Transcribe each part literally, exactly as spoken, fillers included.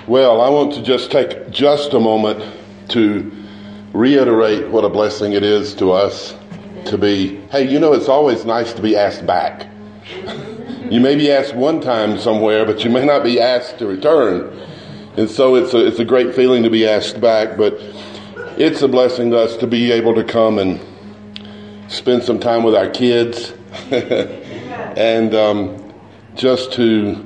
Well, I want to just take just a moment to reiterate what a blessing it is to us to be, hey, you know, it's always nice to be asked back. You may be asked one time somewhere, but you may not be asked to return. And so it's a, it's a great feeling to be asked back, but it's a blessing to us to be able to come and spend some time with our kids and um, just to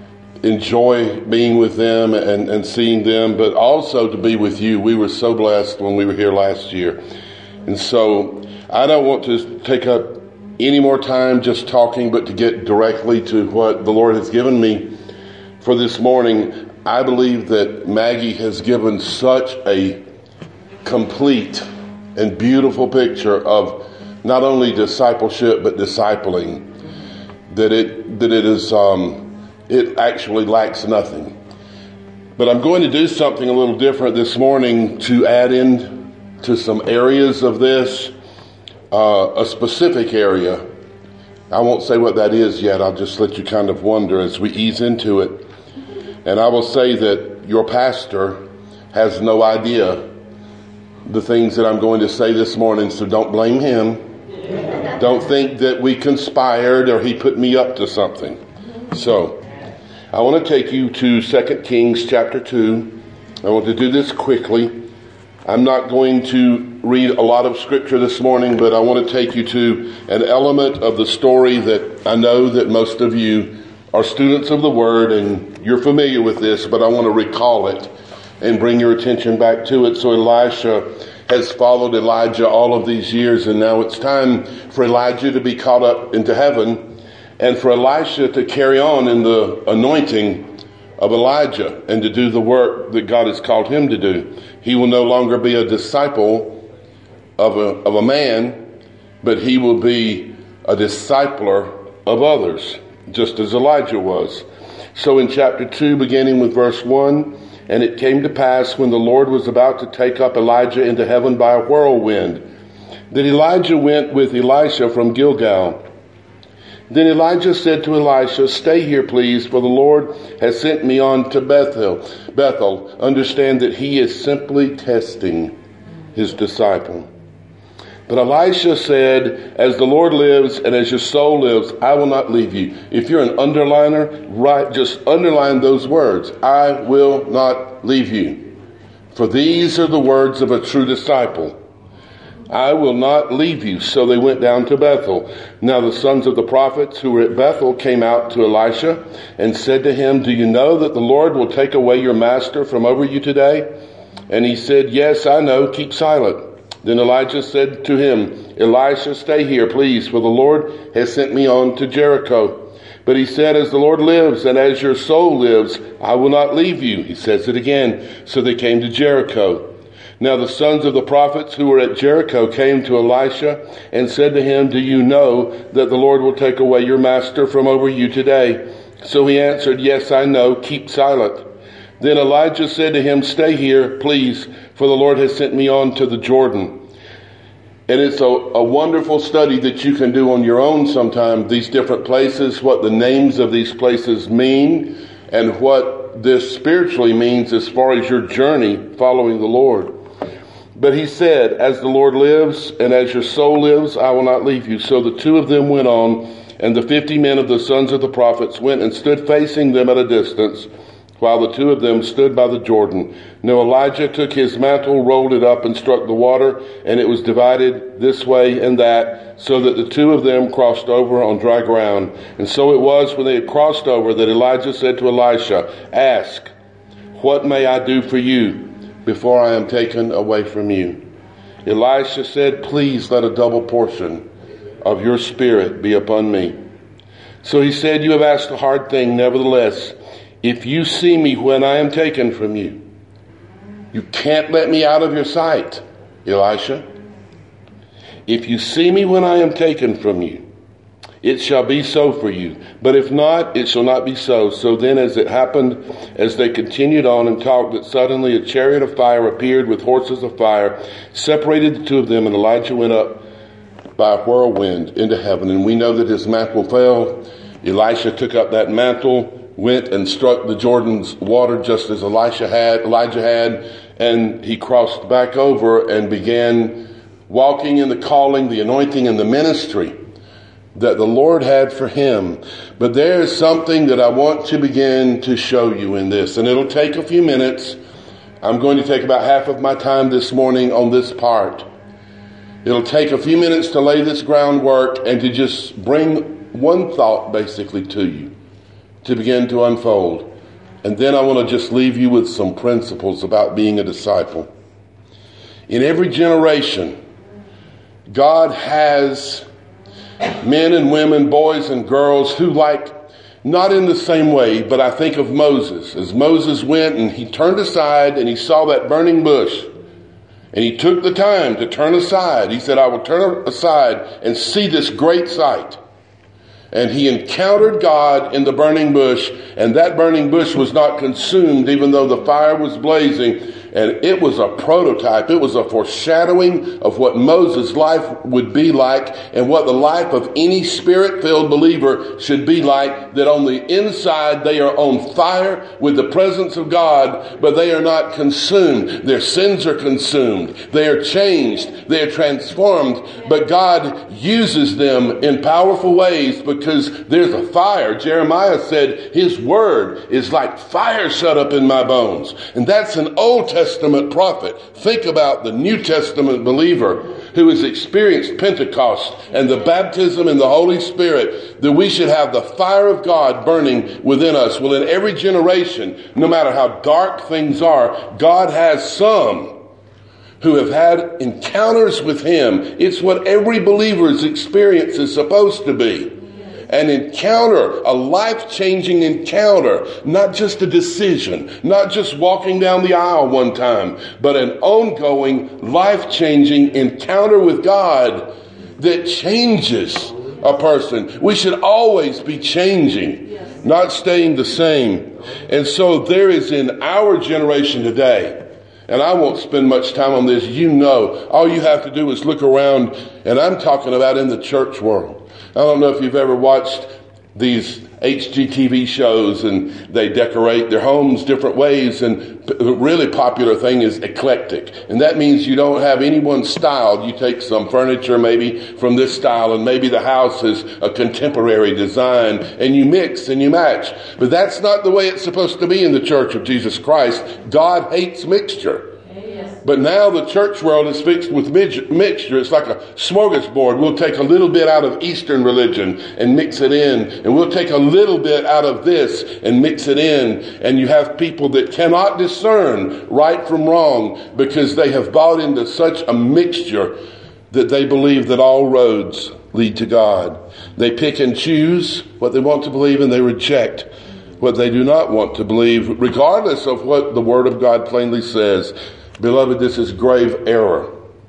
enjoy being with them and, and seeing them, but also to be with you. We were so blessed when we were here last year. And so I don't want to take up any more time just talking, but to get directly to what the Lord has given me for this morning. I believe that Maggie has given such a complete and beautiful picture of not only discipleship, but discipling, that it, that it is, um, it actually lacks nothing. But I'm going to do something a little different this morning to add in to some areas of this, uh, a specific area. I won't say what that is yet. I'll just let you kind of wonder as we ease into it. And I will say that your pastor has no idea the things that I'm going to say this morning, so don't blame him. Don't think that we conspired or he put me up to something. So I want to take you to Second Kings chapter two. I want to do this quickly. I'm not going to read a lot of scripture this morning, but I want to take you to an element of the story that I know that most of you are students of the Word and you're familiar with this, but I want to recall it and bring your attention back to it. So Elisha has followed Elijah all of these years, and now it's time for Elijah to be caught up into heaven, and for Elisha to carry on in the anointing of Elijah and to do the work that God has called him to do. He will no longer be a disciple of a, of a man, but he will be a discipler of others, just as Elijah was. So in chapter two, beginning with verse one, and it came to pass when the Lord was about to take up Elijah into heaven by a whirlwind, that Elijah went with Elisha from Gilgal. Then Elijah said to Elisha, "Stay here, please, for the Lord has sent me on to Bethel. Bethel, understand that he is simply testing his disciple." But Elisha said, "As the Lord lives and as your soul lives, I will not leave you." If you're an underliner, write, just underline those words. I will not leave you. For these are the words of a true disciple. I will not leave you. So they went down to Bethel. Now the sons of the prophets who were at Bethel came out to Elisha and said to him, "Do you know that the Lord will take away your master from over you today?" And he said, "Yes, I know. Keep silent." Then Elijah said to him, "Elisha, stay here, please, for the Lord has sent me on to Jericho." But he said, "As the Lord lives and as your soul lives, I will not leave you." He says it again. So they came to Jericho. Now the sons of the prophets who were at Jericho came to Elisha and said to him, "Do you know that the Lord will take away your master from over you today?" So he answered, "Yes, I know. Keep silent." Then Elijah said to him, "Stay here, please, for the Lord has sent me on to the Jordan." And it's a, a wonderful study that you can do on your own sometime, these different places, what the names of these places mean, and what this spiritually means as far as your journey following the Lord. But he said, "As the Lord lives and as your soul lives, I will not leave you." So the two of them went on, and the fifty men of the sons of the prophets went and stood facing them at a distance, while the two of them stood by the Jordan. Now Elijah took his mantle, rolled it up, and struck the water, and it was divided this way and that, so that the two of them crossed over on dry ground. And so it was when they had crossed over that Elijah said to Elisha, "Ask, what may I do for you before I am taken away from you?" Elisha said, "Please let a double portion of your spirit be upon me." So he said, "You have asked a hard thing. Nevertheless, if you see me when I am taken from you, you can't let me out of your sight, Elisha. If you see me when I am taken from you, it shall be so for you. But if not, it shall not be so." So then as it happened, as they continued on and talked, that suddenly a chariot of fire appeared with horses of fire, separated the two of them, and Elijah went up by a whirlwind into heaven. And we know that his mantle fell Elisha took up that mantle, went and struck the Jordan's water just as Elisha had, Elijah had, and he crossed back over and began walking in the calling, the anointing, and the ministry that the Lord had for him. But there is something that I want to begin to show you in this, and it'll take a few minutes. I'm going to take about half of my time this morning on this part. It'll take a few minutes to lay this groundwork and to just bring one thought basically to you to begin to unfold. And then I want to just leave you with some principles about being a disciple. In every generation, God has men and women, boys and girls who, like, not in the same way, but I think of Moses. As Moses went and he turned aside and he saw that burning bush, and he took the time to turn aside. He said, I will turn aside and see this great sight. And he encountered God in the burning bush, and that burning bush was not consumed even though the fire was blazing. And it was a prototype. It was a foreshadowing of what Moses' life would be like and what the life of any spirit-filled believer should be like, that on the inside they are on fire with the presence of God, but they are not consumed. Their sins are consumed. They are changed. They are transformed. But God uses them in powerful ways because there's a fire. Jeremiah said his word is like fire shut up in my bones. And that's an Old Testament Testament prophet. Think about the New Testament believer who has experienced Pentecost and the baptism in the Holy Spirit, that we should have the fire of God burning within us. Well, in every generation, no matter how dark things are, God has some who have had encounters with him. It's what every believer's experience is supposed to be. An encounter, a life-changing encounter, not just a decision, not just walking down the aisle one time, but an ongoing, life-changing encounter with God that changes a person. We should always be changing, not staying the same. And so there is in our generation today, and I won't spend much time on this, you know, all you have to do is look around, and I'm talking about in the church world. I don't know if you've ever watched these H G T V shows, and they decorate their homes different ways, and the really popular thing is eclectic. And that means you don't have any one style. You take some furniture maybe from this style, and maybe the house is a contemporary design, and you mix and you match. But that's not the way it's supposed to be in the Church of Jesus Christ. God hates mixture. But now the church world is fixed with mixture. It's like a smorgasbord. We'll take a little bit out of Eastern religion and mix it in. And we'll take a little bit out of this and mix it in. And you have people that cannot discern right from wrong because they have bought into such a mixture that they believe that all roads lead to God. They pick and choose what they want to believe, and they reject what they do not want to believe, regardless of what the Word of God plainly says. Beloved, this is grave error.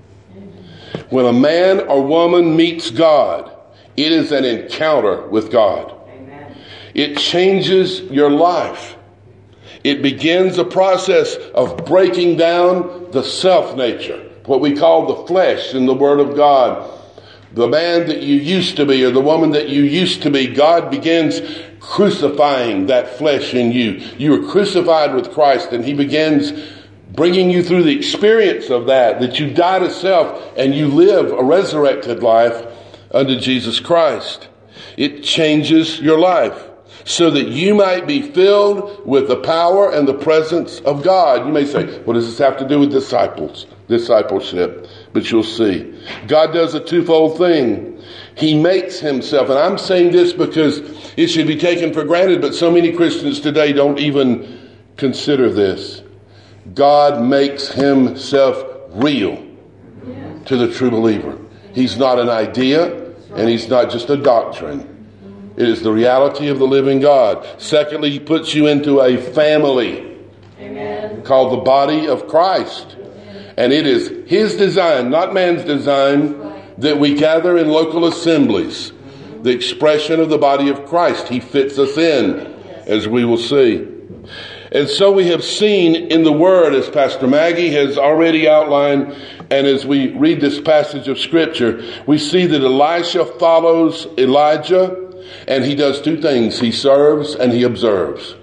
When a man or woman meets God, it is an encounter with God. Amen. It changes your life. It begins a process of breaking down the self-nature, what we call the flesh in the Word of God. The man that you used to be or the woman that you used to be, God begins crucifying that flesh in you. You are crucified with Christ, and He begins bringing you through the experience of that, that you die to self and you live a resurrected life unto Jesus Christ. It changes your life so that you might be filled with the power and the presence of God. You may say, what does this have to do with disciples, discipleship? But you'll see. God does a twofold thing. He makes himself, and I'm saying this because it should be taken for granted, but so many Christians today don't even consider this. God makes himself real to the true believer. He's not an idea, and he's not just a doctrine. It is the reality of the living God. Secondly, he puts you into a family. Amen. Called the body of Christ. And it is his design, not man's design, that we gather in local assemblies. The expression of the body of Christ. He fits us in, as we will see. And so we have seen in the Word, as Pastor Maggie has already outlined, and as we read this passage of Scripture, we see that Elisha follows Elijah, and he does two things. He serves and he observes.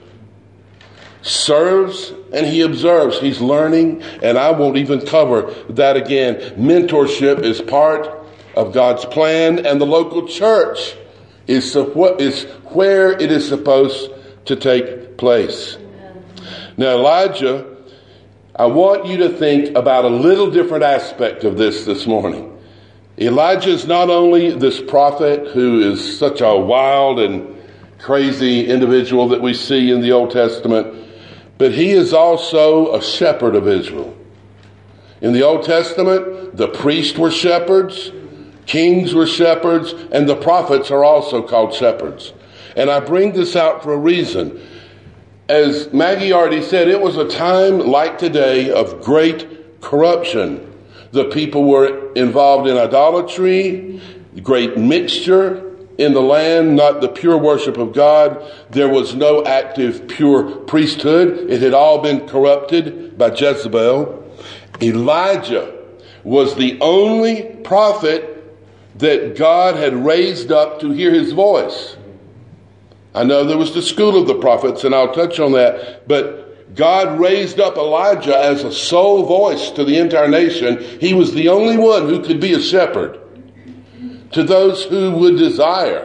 Serves and he observes. He's learning, and I won't even cover that again. Mentorship is part of God's plan, and the local church is, is where it is supposed to take place. Now, Elijah, I want you to think about a little different aspect of this this morning. Elijah is not only this prophet who is such a wild and crazy individual that we see in the Old Testament, but he is also a shepherd of Israel. In the Old Testament, the priests were shepherds, kings were shepherds, and the prophets are also called shepherds. And I bring this out for a reason. As Maggie already said, it was a time like today of great corruption. The people were involved in idolatry, great mixture in the land, not the pure worship of God. There was no active pure priesthood. It had all been corrupted by Jezebel. Elijah was the only prophet that God had raised up to hear his voice. I know there was the school of the prophets, and I'll touch on that, but God raised up Elijah as a sole voice to the entire nation. He was the only one who could be a shepherd to those who would desire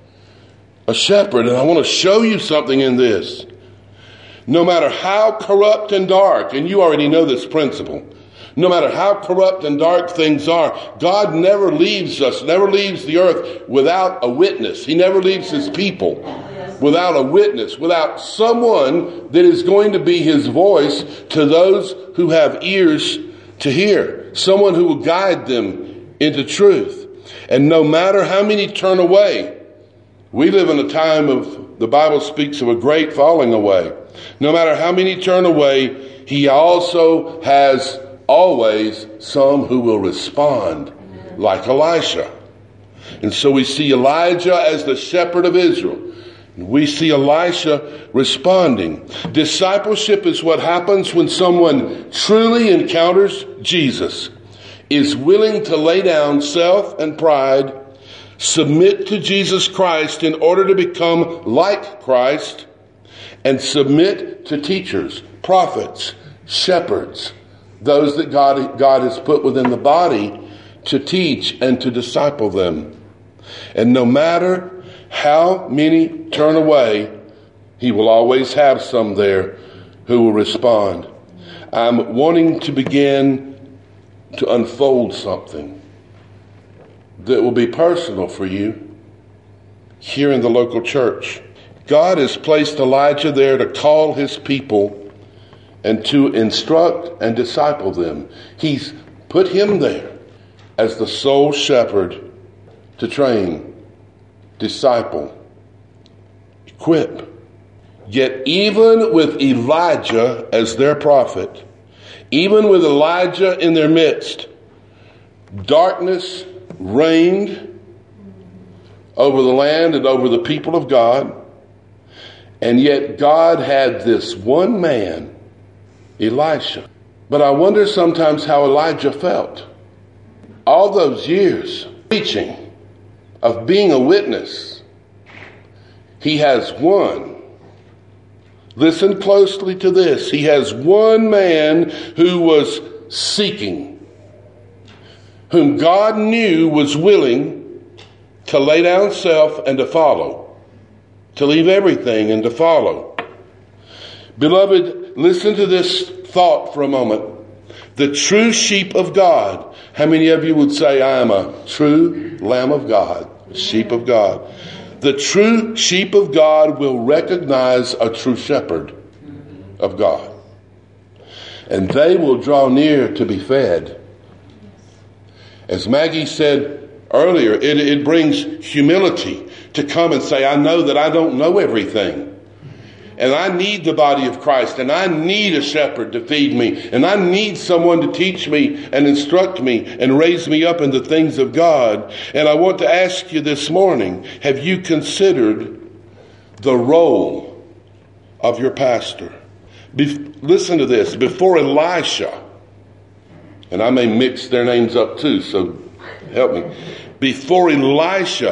a shepherd. And I want to show you something in this. No matter how corrupt and dark, and you already know this principle, no matter how corrupt and dark things are, God never leaves us, never leaves the earth without a witness. He never leaves his people without a witness, without someone that is going to be his voice to those who have ears to hear, someone who will guide them into truth. And no matter how many turn away, we live in a time of, the Bible speaks of a great falling away. No matter how many turn away, he also has always some who will respond, like Elisha. And so we see Elijah as the shepherd of Israel. We see Elisha responding. Discipleship is what happens when someone truly encounters Jesus, is willing to lay down self and pride, submit to Jesus Christ in order to become like Christ, and submit to teachers, prophets, shepherds, those that God, God has put within the body to teach and to disciple them. And no matter how many turn away, he will always have some there who will respond. I'm wanting to begin to unfold something that will be personal for you here in the local church. God has placed Elijah there to call his people and to instruct and disciple them. He's put him there as the sole shepherd to train, disciple, equip. Yet even with Elijah as their prophet, even with Elijah in their midst, darkness reigned over the land and over the people of God. And yet God had this one man, Elisha. But I wonder sometimes how Elijah felt. All those years preaching, of being a witness, he has one. Listen closely to this. He has one man who was seeking, whom God knew was willing to lay down self and to follow, to leave everything and to follow. Beloved, listen to this thought for a moment. The true sheep of God. How many of you would say, I am a true lamb of God, sheep of God? The true sheep of God will recognize a true shepherd of God. And they will draw near to be fed. As Maggie said earlier, it, it brings humility to come and say, I know that I don't know everything. And I need the body of Christ, and I need a shepherd to feed me, and I need someone to teach me and instruct me and raise me up in the things of God. And I want to ask you this morning, have you considered the role of your pastor? Be- listen to this. Before Elisha, and I may mix their names up too, so help me. Before Elisha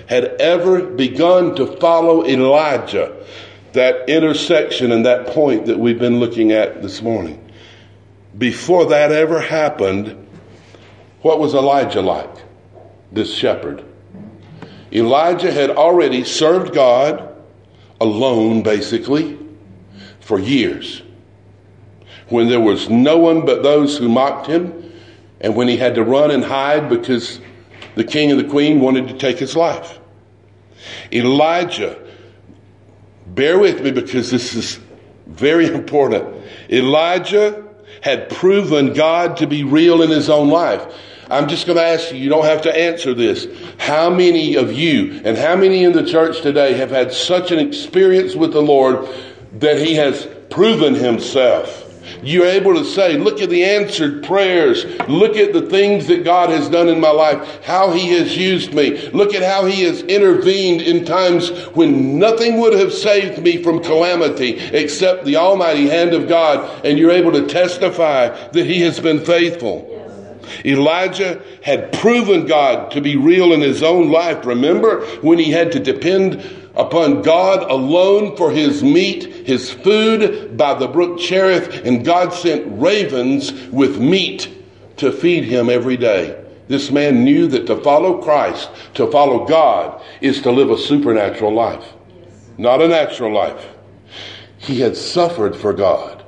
had ever begun to follow Elijah, that intersection and that point that we've been looking at this morning, before that ever happened, what was Elijah like? This shepherd. Elijah had already served God alone, basically, for years. When there was no one but those who mocked him, and when he had to run and hide because the king and the queen wanted to take his life. Elijah, bear with me because this is very important. Elijah had proven God to be real in his own life. I'm just going to ask you, you don't have to answer this. How many of you and how many in the church today have had such an experience with the Lord that he has proven himself? You're able to say, look at the answered prayers. Look at the things that God has done in my life, how he has used me. Look at how he has intervened in times when nothing would have saved me from calamity except the almighty hand of God. And you're able to testify that he has been faithful. Elijah had proven God to be real in his own life. Remember when he had to depend upon God alone for his meat, his food by the brook Cherith, and God sent ravens with meat to feed him every day. This man knew that to follow Christ, to follow God, is to live a supernatural life, not a natural life. He had suffered for God.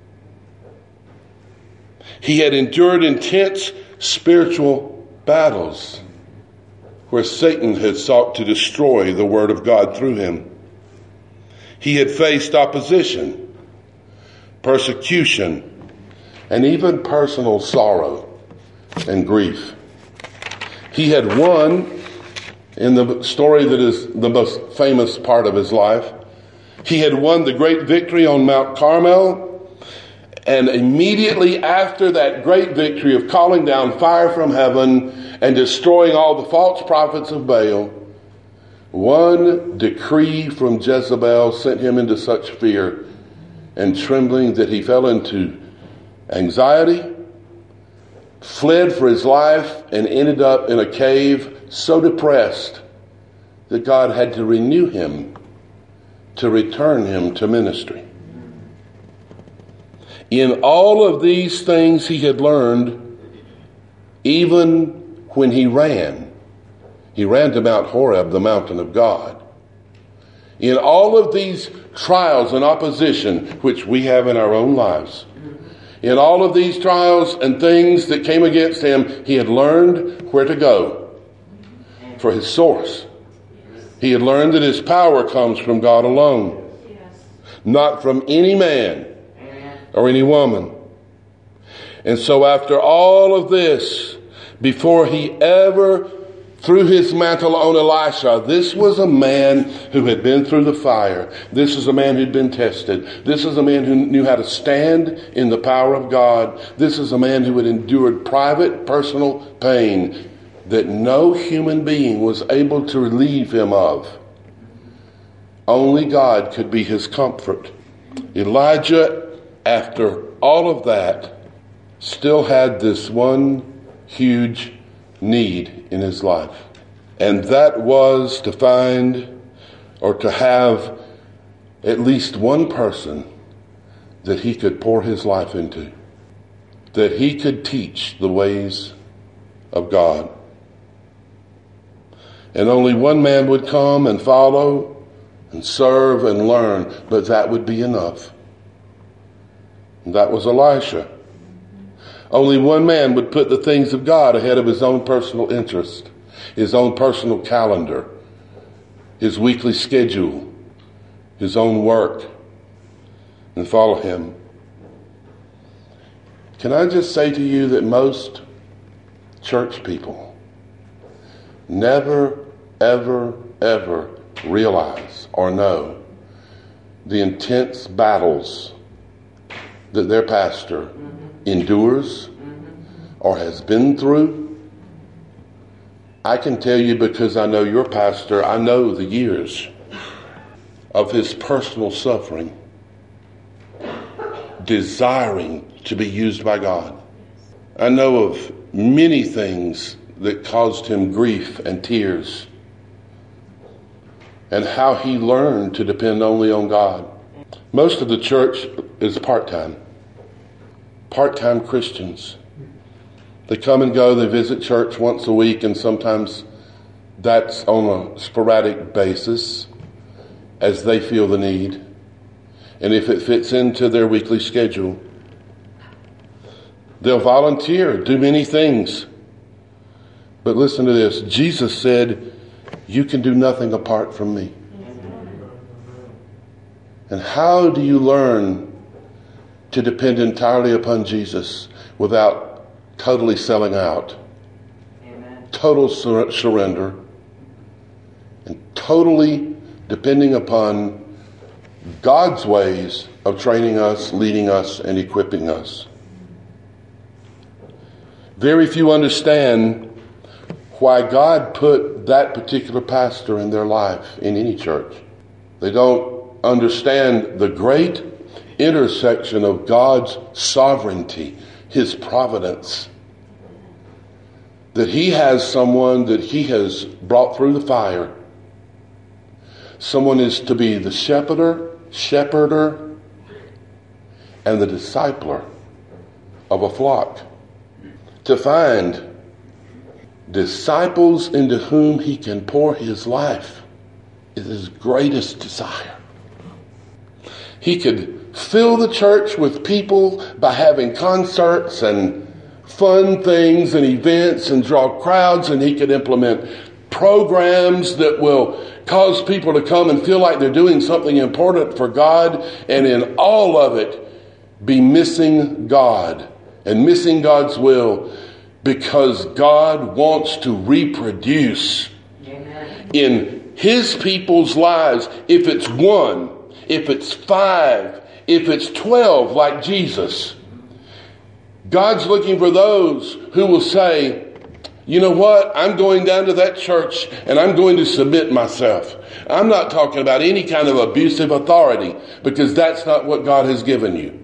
He had endured intense spiritual battles where Satan had sought to destroy the word of God through him. He had faced opposition, persecution, and even personal sorrow and grief. He had won, in the story that is the most famous part of his life, he had won the great victory on Mount Carmel. And immediately after that great victory of calling down fire from heaven and destroying all the false prophets of Baal, one decree from Jezebel sent him into such fear and trembling that he fell into anxiety, fled for his life, and ended up in a cave so depressed that God had to renew him to return him to ministry. In all of these things he had learned, even when he ran, he ran to Mount Horeb, the mountain of God. In all of these trials and opposition, which we have in our own lives, in all of these trials and things that came against him, he had learned where to go for his source. He had learned that his power comes from God alone, not from any man or any woman. And so after all of this, before he ever threw his mantle on Elisha, this was a man who had been through the fire. This is a man who'd been tested. This is a man who knew how to stand in the power of God. This is a man who had endured private, personal pain that no human being was able to relieve him of. Only God could be his comfort. Elijah, after all of that, still had this one huge need in his life. And that was to find or to have at least one person that he could pour his life into, that he could teach the ways of God. And only one man would come and follow and serve and learn, but that would be enough. And that was Elisha. Only one man would put the things of God ahead of his own personal interest, his own personal calendar, his weekly schedule, his own work, and follow him. Can I just say to you that most church people never, ever, ever realize or know the intense battles that their pastor endures or has been through? I can tell you, because I know your pastor, I know the years of his personal suffering, desiring to be used by God. I know of many things that caused him grief and tears and how he learned to depend only on God. Most of the church is part-time. Part-time Christians. They come and go, they visit church once a week, and sometimes that's on a sporadic basis as they feel the need. And if it fits into their weekly schedule, they'll volunteer, do many things. But listen to this. Jesus said, you can do nothing apart from me. And how do you learn to depend entirely upon Jesus without totally selling out? Amen. Total sur- surrender. And totally depending upon God's ways of training us, leading us, and equipping us. Very few understand why God put that particular pastor in their life in any church. They don't understand the great intersection of God's sovereignty, his providence. That he has someone that he has brought through the fire. Someone is to be the shepherder, shepherder, and the discipler of a flock. To find disciples into whom he can pour his life is his greatest desire. He could fill the church with people by having concerts and fun things and events and draw crowds, and he could implement programs that will cause people to come and feel like they're doing something important for God, and in all of it be missing God and missing God's will, because God wants to reproduce Amen. In his people's lives. If it's one, if it's five, if it's twelve, like Jesus, God's looking for those who will say, you know what, I'm going down to that church and I'm going to submit myself. I'm not talking about any kind of abusive authority, because that's not what God has given you.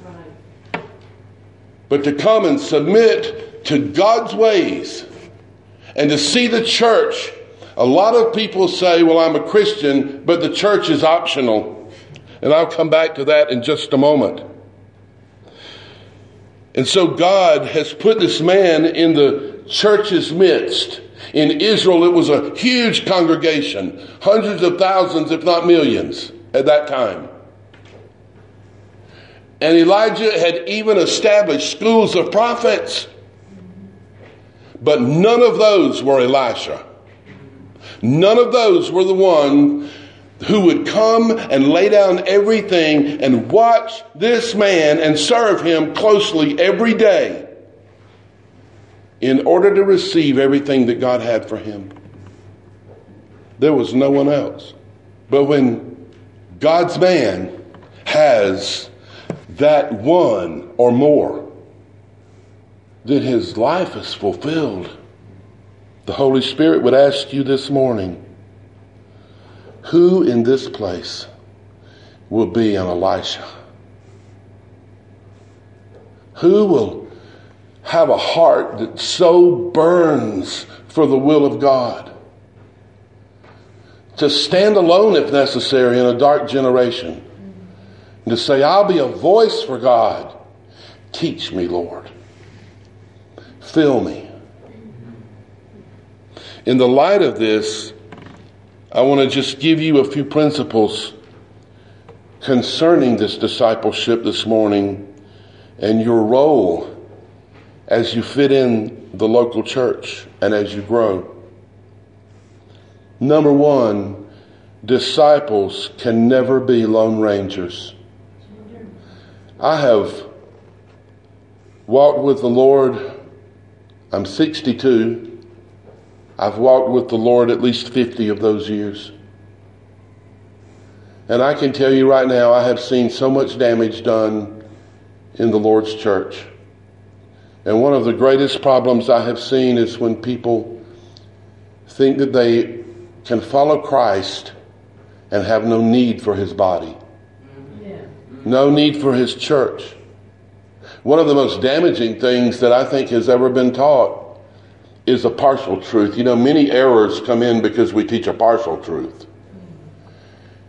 But to come and submit to God's ways and to see the church. A lot of people say, well, I'm a Christian, but the church is optional. And I'll come back to that in just a moment. And so God has put this man in the church's midst. In Israel, it was a huge congregation, hundreds of thousands, if not millions, at that time. And Elijah had even established schools of prophets. But none of those were Elisha. None of those were the one who would come and lay down everything and watch this man and serve him closely every day in order to receive everything that God had for him. There was no one else. But when God's man has that one or more, then his life is fulfilled. The Holy Spirit would ask you this morning, who in this place will be an Elisha? Who will have a heart that so burns for the will of God, to stand alone if necessary in a dark generation, and to say, I'll be a voice for God. Teach me, Lord. Fill me. In the light of this, I want to just give you a few principles concerning this discipleship this morning and your role as you fit in the local church and as you grow. Number one, disciples can never be lone rangers. I have walked with the Lord. I'm sixty-two. I've walked with the Lord at least fifty of those years. And I can tell you right now, I have seen so much damage done in the Lord's church. And one of the greatest problems I have seen is when people think that they can follow Christ and have no need for his body. Yeah. No need for his church. One of the most damaging things that I think has ever been taught is a partial truth. You know, many errors come in because we teach a partial truth.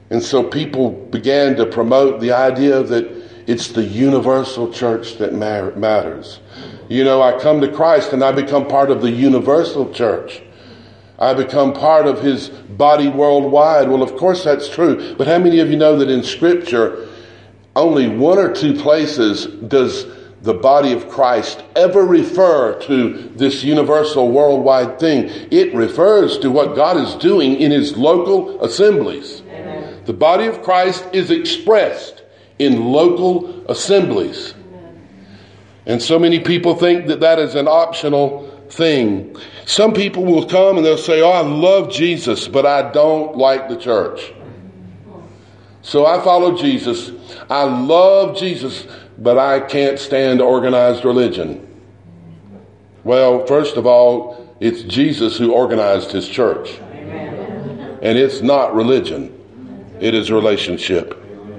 And so people began to promote the idea that it's the universal church that matters. You know, I come to Christ and I become part of the universal church. I become part of his body worldwide. Well, of course that's true. But how many of you know that in Scripture, only one or two places does the body of Christ ever refer to this universal worldwide thing? It refers to what God is doing in his local assemblies. Amen. The body of Christ is expressed in local assemblies. Amen. And so many people think that that is an optional thing. Some people will come and they'll say, oh, I love Jesus, but I don't like the church. So I follow Jesus. I love Jesus, but I can't stand organized religion. Well, first of all, it's Jesus who organized his church. Amen. And it's not religion. It is relationship.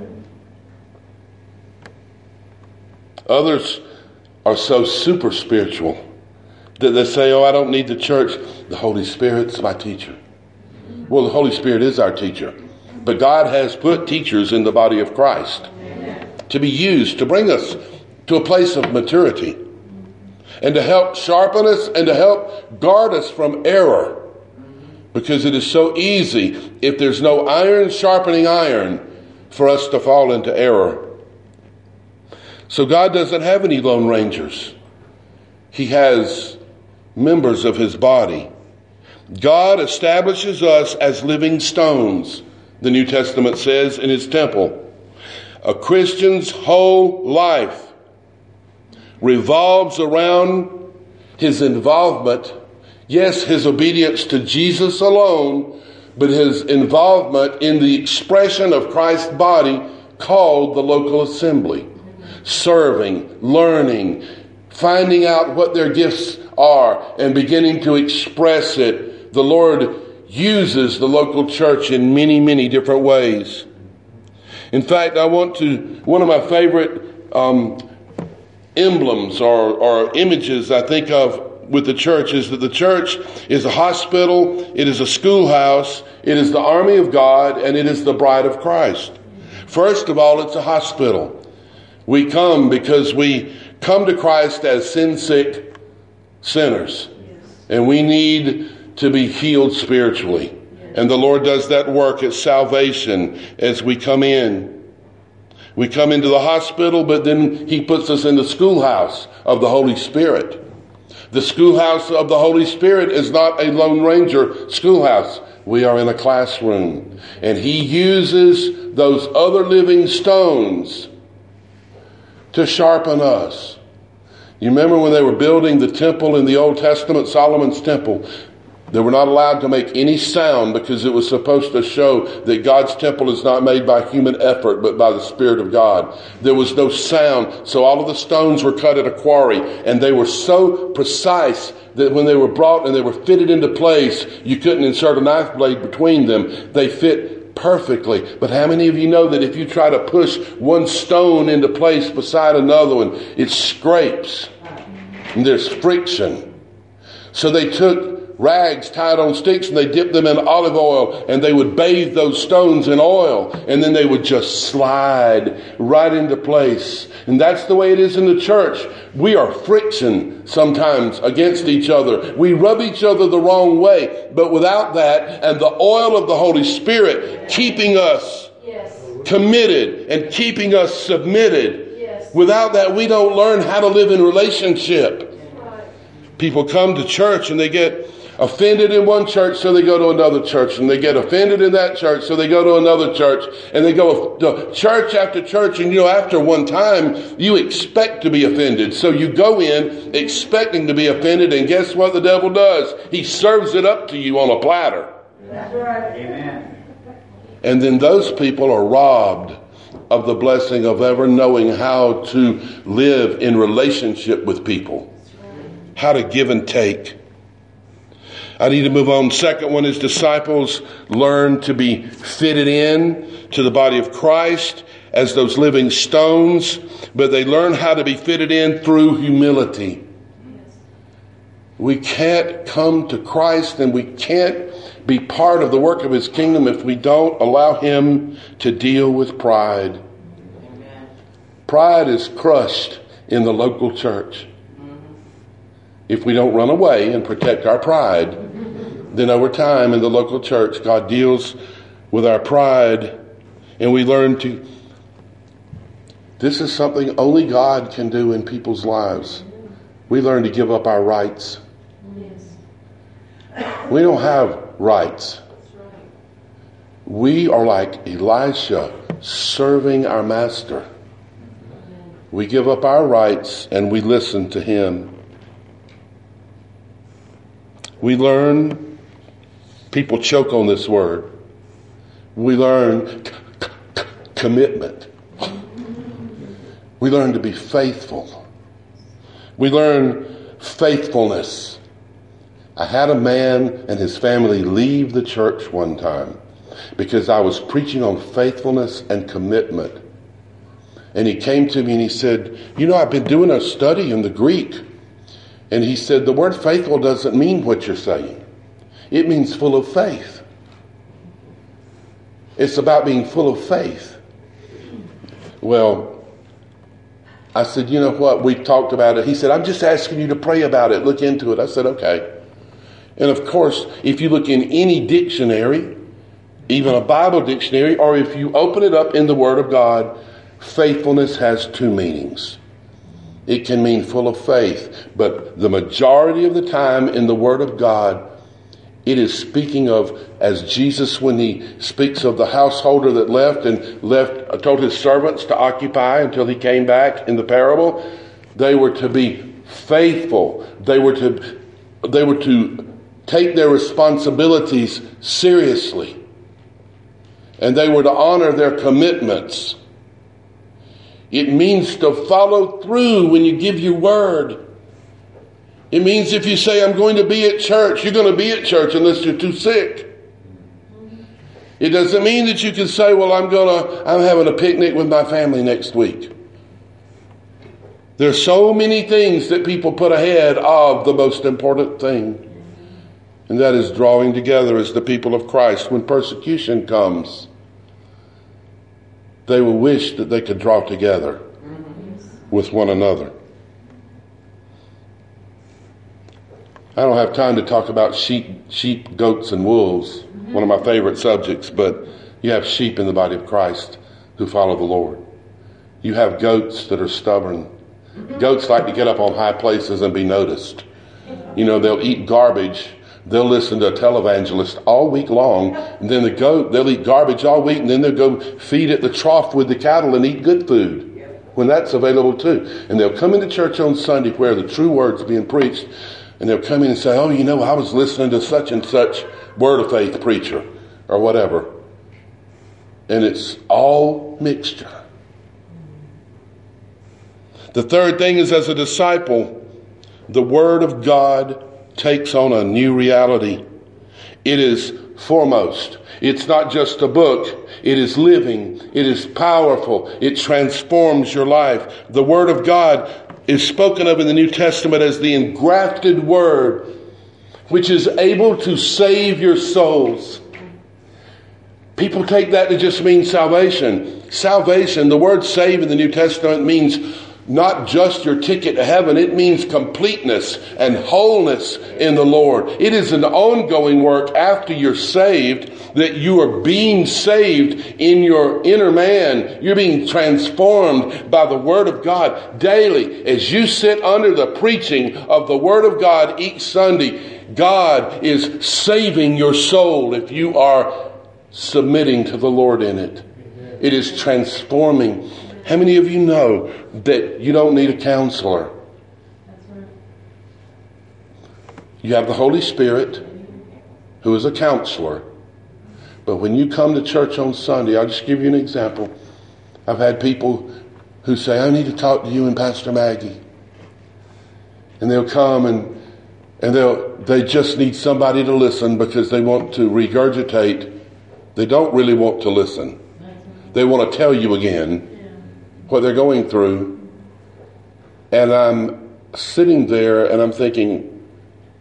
Others are so super spiritual that they say, oh, I don't need the church. The Holy Spirit's my teacher. Well, the Holy Spirit is our teacher. But God has put teachers in the body of Christ to be used to bring us to a place of maturity and to help sharpen us and to help guard us from error. Because it is so easy, if there's no iron sharpening iron, for us to fall into error. So God doesn't have any lone rangers. He has members of his body. God establishes us as living stones, the New Testament says, in his temple. A Christian's whole life revolves around his involvement, yes, his obedience to Jesus alone, but his involvement in the expression of Christ's body called the local assembly. Serving, learning, finding out what their gifts are, and beginning to express it. The Lord uses the local church in many, many different ways. In fact, I want to, one of my favorite um, emblems or, or images I think of with the church is that the church is a hospital, it is a schoolhouse, it is the army of God, and it is the bride of Christ. First of all, it's a hospital. We come because we come to Christ as sin-sick sinners, and we need to be healed spiritually. And the Lord does that work at salvation as we come in. We come into the hospital, but then he puts us in the schoolhouse of the Holy Spirit. The schoolhouse of the Holy Spirit is not a Lone Ranger schoolhouse. We are in a classroom. And he uses those other living stones to sharpen us. You remember when they were building the temple in the Old Testament, Solomon's temple? They were not allowed to make any sound because it was supposed to show that God's temple is not made by human effort, but by the Spirit of God. There was no sound, so all of the stones were cut at a quarry, and they were so precise that when they were brought and they were fitted into place, you couldn't insert a knife blade between them. They fit perfectly. But how many of you know that if you try to push one stone into place beside another one, it scrapes and there's friction? So they took rags tied on sticks and they dipped them in olive oil, and they would bathe those stones in oil, and then they would just slide right into place. And that's the way it is in the church. We are friction sometimes against each other. We rub each other the wrong way, but without that and the oil of the Holy Spirit keeping us committed and keeping us submitted, without that we don't learn how to live in relationship. People come to church and they get offended in one church, so they go to another church, and they get offended in that church, so they go to another church, and they go to church after church, and you know, after one time, you expect to be offended. So you go in expecting to be offended, and guess what the devil does? He serves it up to you on a platter. That's right. Amen. And then those people are robbed of the blessing of ever knowing how to live in relationship with people, how to give and take. I need to move on. Second one is disciples learn to be fitted in to the body of Christ as those living stones, but they learn how to be fitted in through humility. We can't come to Christ and we can't be part of the work of his kingdom if we don't allow him to deal with pride. Amen. Pride is crushed in the local church. If we don't run away and protect our pride, then over time in the local church, God deals with our pride and we learn to... This is something only God can do in people's lives. We learn to give up our rights. We don't have rights. We are like Elisha serving our master. We give up our rights and we listen to him. We learn, people choke on this word. We learn c- c- commitment. We learn to be faithful. We learn faithfulness. I had a man and his family leave the church one time because I was preaching on faithfulness and commitment. And he came to me and he said, you know, I've been doing a study in the Greek. And he said, the word faithful doesn't mean what you're saying. It means full of faith. It's about being full of faith. Well, I said, you know what? We talked about it. He said, I'm just asking you to pray about it. Look into it. I said, okay. And of course, if you look in any dictionary, even a Bible dictionary, or if you open it up in the Word of God, faithfulness has two meanings. It can mean full of faith, but the majority of the time in the Word of God, it is speaking of, as Jesus, when he speaks of the householder that left and left, told his servants to occupy until he came back in the parable, they were to be faithful. They were to, they were to take their responsibilities seriously. And they were to honor their commitments. It means to follow through when you give your word. It means if you say, I'm going to be at church, you're going to be at church unless you're too sick. It doesn't mean that you can say, well, I'm going to, I'm having a picnic with my family next week. There's so many things that people put ahead of the most important thing. And that is drawing together as the people of Christ. When persecution comes, they will wish that they could draw together with one another. I don't have time to talk about sheep, sheep, goats, and wolves, one of my favorite subjects, but you have sheep in the body of Christ who follow the Lord. You have goats that are stubborn. Goats like to get up on high places and be noticed. You know, they'll eat garbage. They'll listen to a televangelist all week long, and then the goat, they'll eat garbage all week, and then they'll go feed at the trough with the cattle and eat good food when that's available too. And they'll come into church on Sunday where the true word's being preached, and they'll come in and say, oh, you know, I was listening to such and such word of faith preacher or whatever. And it's all mixture. The third thing is, as a disciple, the word of God takes on a new reality. It is foremost. It's not just a book. It is living. It is powerful. It transforms your life. The word of God is spoken of in the New Testament as the engrafted word, which is able to save your souls. People take that to just mean salvation. Salvation, the word save in the New Testament means not just your ticket to heaven. It means completeness and wholeness in the Lord. It is an ongoing work after you're saved, that you are being saved in your inner man. You're being transformed by the Word of God daily. As you sit under the preaching of the Word of God each Sunday, God is saving your soul if you are submitting to the Lord in it. It is transforming. How many of you know that you don't need a counselor? You have the Holy Spirit, who is a counselor. But when you come to church on Sunday, I'll just give you an example. I've had people who say, I need to talk to you and Pastor Maggie. And they'll come and and they'll they just need somebody to listen because they want to regurgitate. They don't really want to listen. They want to tell you again what they're going through. And I'm sitting there and I'm thinking,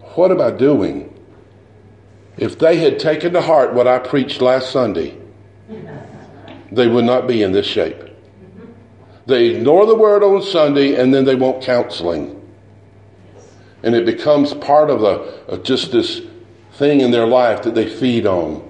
what am I doing? If they had taken to heart what I preached last Sunday, they would not be in this shape. They ignore the word on Sunday, and then they want counseling. And it becomes part of, a, of just this thing in their life that they feed on.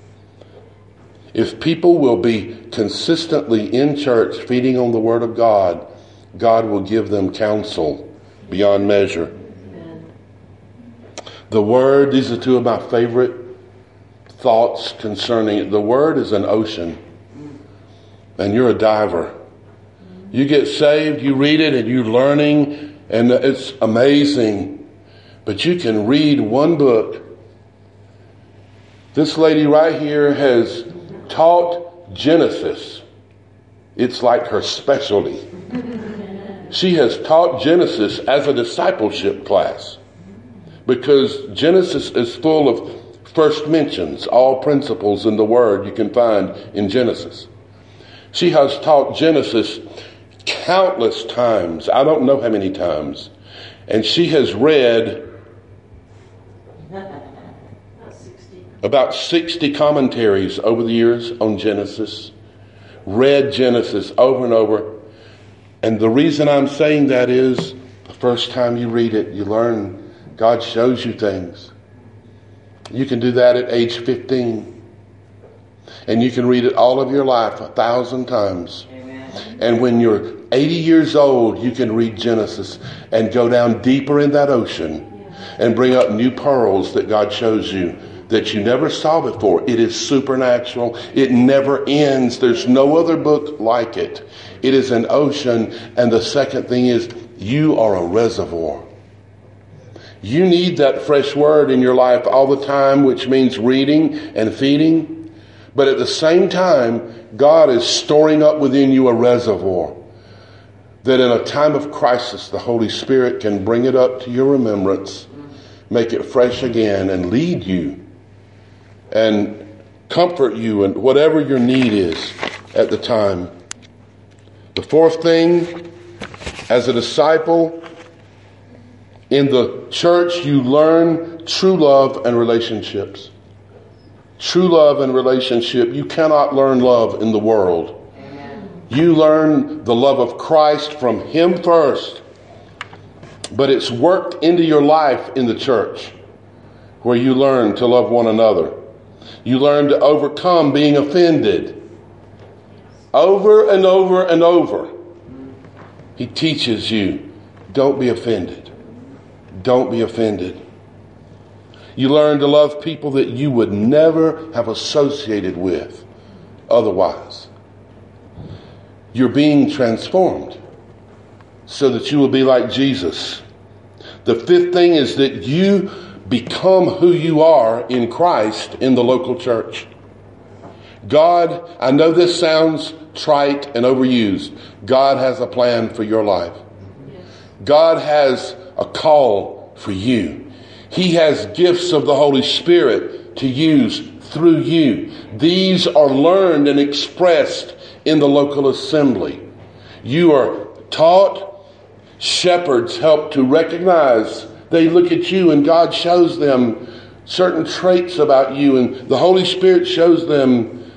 If people will be consistently in church feeding on the Word of God, God will give them counsel beyond measure. Amen. The Word, these are two of my favorite thoughts concerning it. The Word is an ocean, and you're a diver. You get saved, you read it, and you're learning, and it's amazing. But you can read one book. This lady right here has taught Genesis. It's like her specialty. She has taught Genesis as a discipleship class, because Genesis is full of first mentions, all principles in the Word you can find in Genesis. She has taught Genesis countless times. I don't know how many times. And she has read about sixty commentaries over the years on Genesis. Read Genesis over and over. And the reason I'm saying that is, the first time you read it, you learn God shows you things. You can do that at age fifteen. And you can read it all of your life a thousand times. And when you're eighty years old, you can read Genesis and go down deeper in that ocean and bring up new pearls that God shows you that you never saw before. It is supernatural. It never ends. There's no other book like it. It is an ocean. And the second thing is, you are a reservoir. You need that fresh word in your life all the time, which means reading and feeding. But at the same time, God is storing up within you a reservoir that in a time of crisis, the Holy Spirit can bring it up to your remembrance, make it fresh again, and lead you and comfort you in whatever your need is at the time. The fourth thing, as a disciple in the church, you learn true love and relationships. True love and relationship. You cannot learn love in the world. Amen. You learn the love of Christ from Him first. But it's worked into your life in the church, where you learn to love one another. You learn to overcome being offended. Over and over and over. He teaches you, don't be offended. Don't be offended. You learn to love people that you would never have associated with otherwise. You're being transformed so that you will be like Jesus. The fifth thing is that you become who you are in Christ in the local church. God, I know this sounds trite and overused. God has a plan for your life. God has a call for you. He has gifts of the Holy Spirit to use through you. These are learned and expressed in the local assembly. You are taught. Shepherds help to recognize. They look at you and God shows them certain traits about you, and the Holy Spirit shows them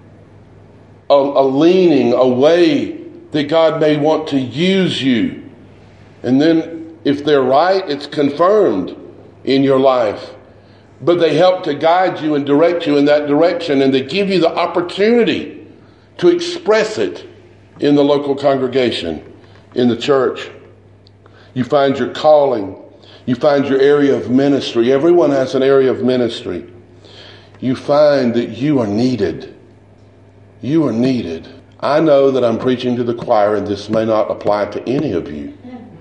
a, a leaning, a way that God may want to use you. And then if they're right, it's confirmed in your life. But they help to guide you and direct you in that direction, and they give you the opportunity to express it in the local congregation, in the church. You find your calling. You find your area of ministry. Everyone has an area of ministry. You find that you are needed. You are needed. I know that I'm preaching to the choir, and this may not apply to any of you.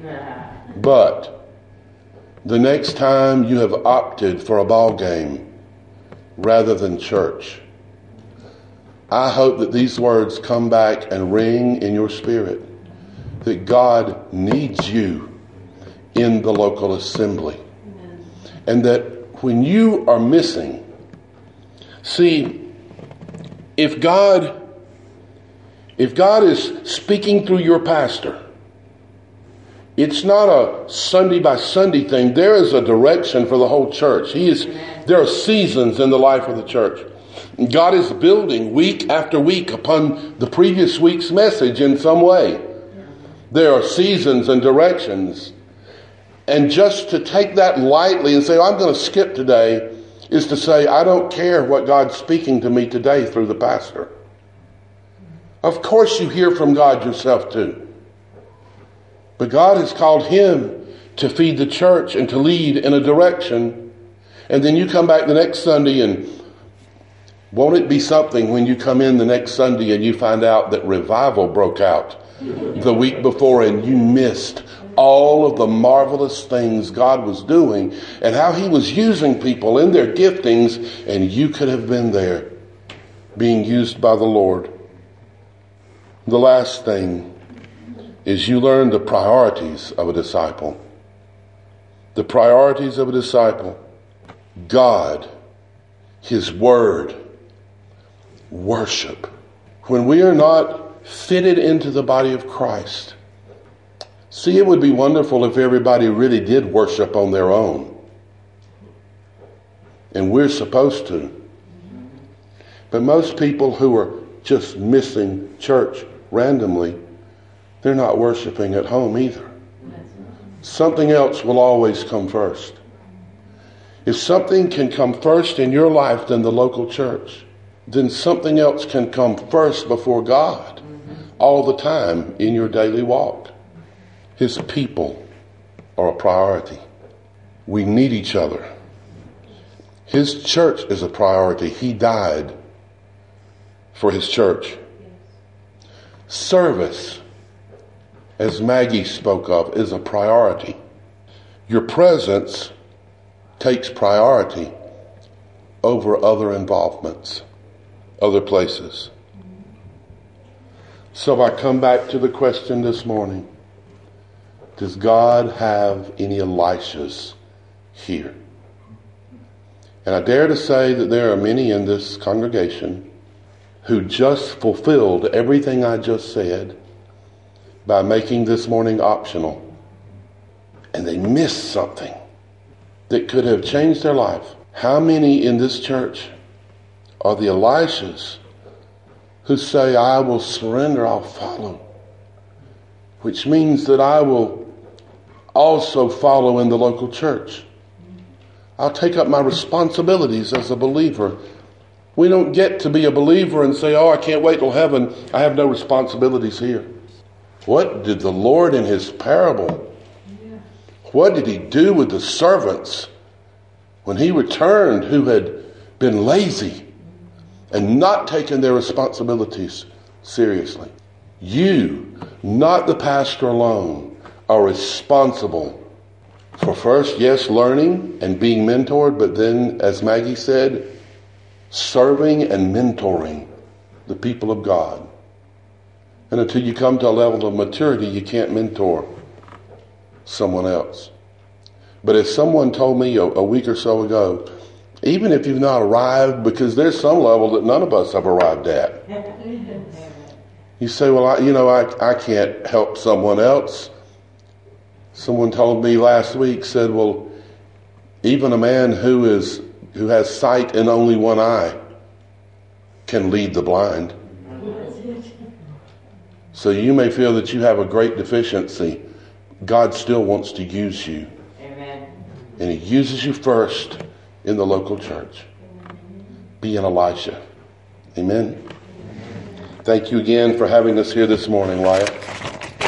But the next time you have opted for a ball game rather than church, I hope that these words come back and ring in your spirit, that God needs you in the local assembly. Amen. And that when you are missing, see, if God, if God is speaking through your pastor, It's not a Sunday by Sunday thing. There is a direction for the whole church. He is, there are seasons in the life of the church. God is building week after week upon the previous week's message in some way. There are seasons and directions. And just to take that lightly and say, oh, I'm going to skip today, is to say, I don't care what God's speaking to me today through the pastor. Of course you hear from God yourself too. But God has called him to feed the church and to lead in a direction. And then you come back the next Sunday, and won't it be something when you come in the next Sunday and you find out that revival broke out the week before and you missed all of the marvelous things God was doing and how he was using people in their giftings, and you could have been there being used by the Lord. The last thing is you learn the priorities of a disciple. The priorities of a disciple. God, his word, worship. When we are not fitted into the body of Christ, see, it would be wonderful if everybody really did worship on their own. And we're supposed to. But most people who are just missing church randomly, they're not worshiping at home either. Something else will always come first. If something can come first in your life than the local church, then something else can come first before God all the time in your daily walk. His people are a priority. We need each other. His church is a priority. He died for his church. Service, as Maggie spoke of, is a priority. Your presence takes priority over other involvements, other places. So I come back to the question this morning. Does God have any Elishas here? And I dare to say that there are many in this congregation who just fulfilled everything I just said by making this morning optional. And they missed something that could have changed their life. How many in this church are the Elishas who say, I will surrender, I'll follow? Which means that I will also follow in the local church. I'll take up my responsibilities as a believer. We don't get to be a believer and say, oh, I can't wait till heaven. I have no responsibilities here. What did the Lord in his parable, what did he do with the servants when he returned who had been lazy and not taken their responsibilities seriously? You, not the pastor alone, are responsible for first, yes, learning and being mentored, but then, as Maggie said, serving and mentoring the people of God. And until you come to a level of maturity, you can't mentor someone else. But as someone told me a, a week or so ago, even if you've not arrived, because there's some level that none of us have arrived at. You say, well, I, you know, I, I can't help someone else. Someone told me last week, said, well, even a man who is who has sight in only one eye can lead the blind. So you may feel that you have a great deficiency. God still wants to use you. Amen. And he uses you first in the local church. Be an Elisha. Amen. Thank you again for having us here this morning, Wyatt.